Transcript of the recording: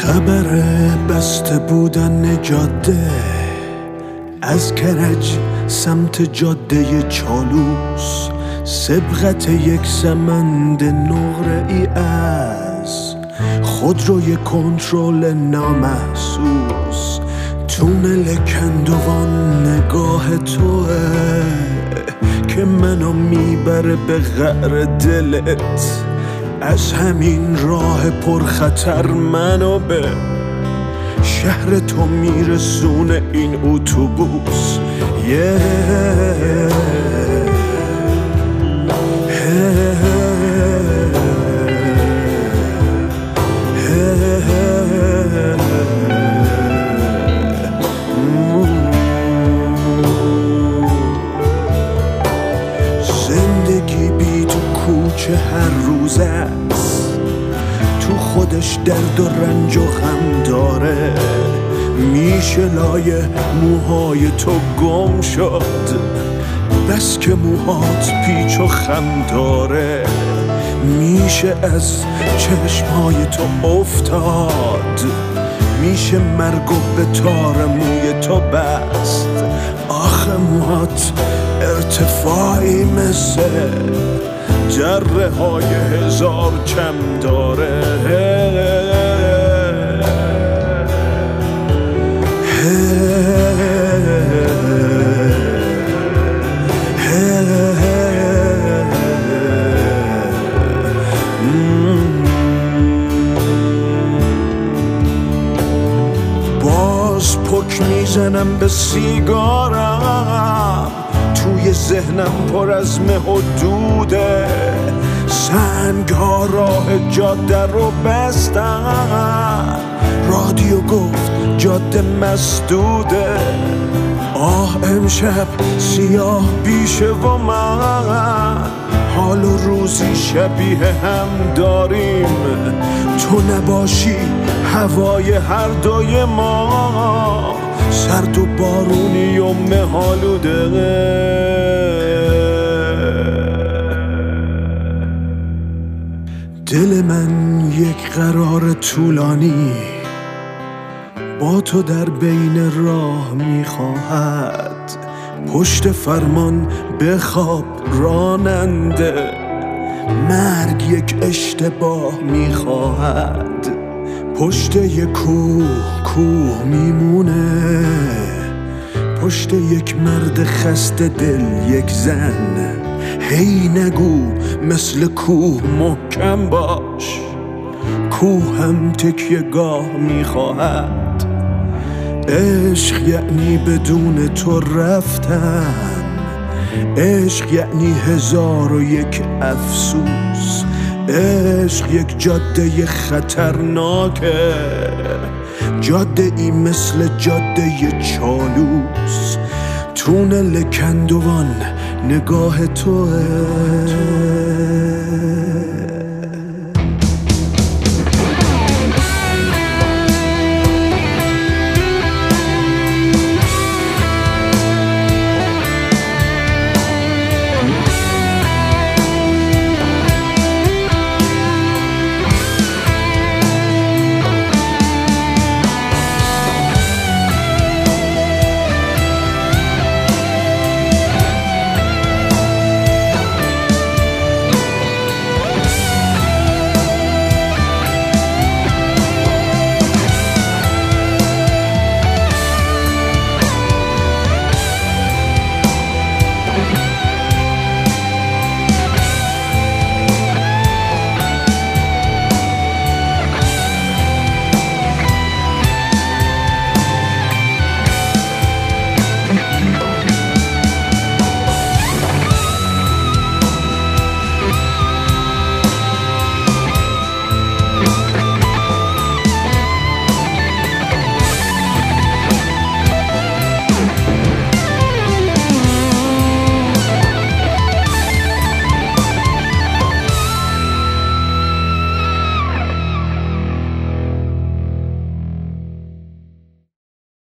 خبر بسته بودن جاده از کرج سمت جاده چالوس، سبقت یک سمند نقره ای از خودروی کنترل نامحسوس. تونل کندوان نگاه توه که منو میبره به قعر دلت. از همین راه پرخطر منو به شهر تو میرسونه این اتوبوس. زندگی بی تو کوچه هر روز است، تو خودش درد و رنج و غم داره. میشه لای موهای تو گم شد بس که موهات پیچ و خم داره. میشه از چشمهای تو افتاد، میشه مرگ و به تار موی تو بست. آخه موهات ارتفاعی مثل جره های هزار چم داره. باز پک میزنم به سیگارم، توی ذهنم پر از مه و دوده. سنگ ها راه جاده رو بستن، رادیو گفت جاده مسدوده. آه امشب سیاه بیشه و من حال و روزی شبیه هم داریم. تو نباشی هوای هر دوی ما سرد و بارونی و مهالوده. دل من یک قرار طولانی با تو در بین راه میخواهد. پشت فرمان بخواب راننده، مرگ یک اشتباه میخواهد. پشت یک کوه میمونه، پشت یک مرد خسته دل یک زن. هی نگو مثل کوه محکم باش، کوه هم تکیه گاه میخواهد. عشق یعنی بدون تو رفتن، عشق یعنی 1001 افسوس. عشق یک جاده خطرناکه، جاده ای مثل جاده چالوس. تونل کندوان نگاه توه.